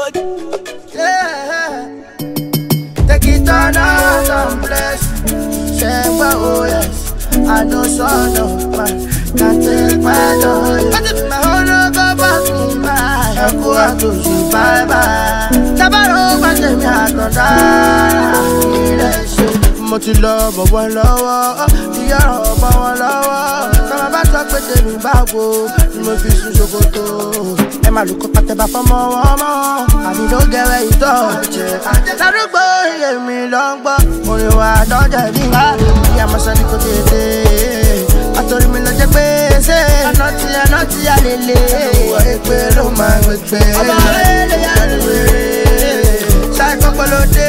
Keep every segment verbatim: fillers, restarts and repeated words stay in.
road. Yeah. Take it on out and bless. Say, oh yes, I know son of man can take my joy. But if my honor go back to my, I go out to see bye bye. Tabaro, but let me out on that. Mo ti lọ bọ̀ wọ́n lọ́wọ́, ìyá ọ̀bọ̀ wọn lọ́wọ́. Kọ́mọ bá sọ pé tèmi báwo ni mo fi sun ṣòkòtò. Ẹ máa lù kó pàtẹ́bà fọ́mọ wọn mọ́, àbí ló gẹ̀rẹ́ ìtọ́. Ládùúgbò iye mi lọ ń gbọ́, orin wa dọ́jà ní wá. Ìyá mọ̀ sani kò tètè, àtòrí mi lọ jẹ́ pé ṣé àná tí àná tí a lè lè. Ìwọ èpè ló máa ń gbé. Ọba rẹ̀ lè yá ni wèrè, ṣáà kọ́kọ́ ló dé.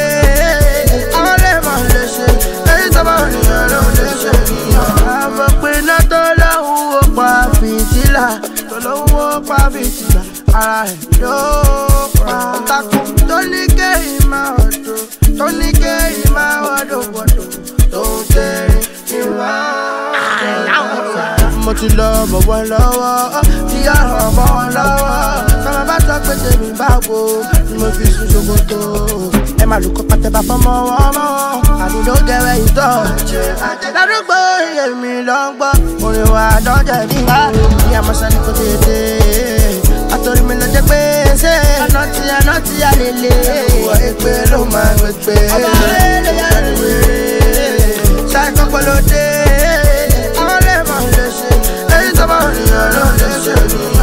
Àmọ́ pé iná tó lọ́hùn ó pa fìtílà, tó lọ́hùn ó pa fìtílà, ara ẹ̀ yóò pa. Takùn tó ní kéyìí máa ọ̀dọ̀, tó ní kéyìí máa wọ́dọ̀ wọ́dọ̀, tó ń kéré ìwà ọ̀dọ̀. Mo ti lọ bọ̀ wọ́n lọ́wọ́, ìyá ọ̀bọ̀ wọn lọ́wọ́. Kọ́mọ bá sọ pé tèmi báwo ni mo fi sun ṣòkòtò. Ẹ máa lù kó pàtẹ́bà fọ́mọ wọn mọ́, àbí ló gẹ̀rẹ́ ìtọ́. Ládùúgbò iye mi lọ ń gbọ́, orin wa dọ́jà ní wá. Ìyá mọ̀ sani kò tètè, àtòrí mi lọ jẹ́ pé ṣé àná tí àná tí a lè lè. Ìwọ èpè ló máa ń gbé. Ọba rẹ̀ lè yá ni wèrè, ṣáà kọ́kọ́ ló dé. Àwọn lè mọ̀ lè ṣe, èyí tó bá wù ní ọ̀rọ̀ lè ṣe.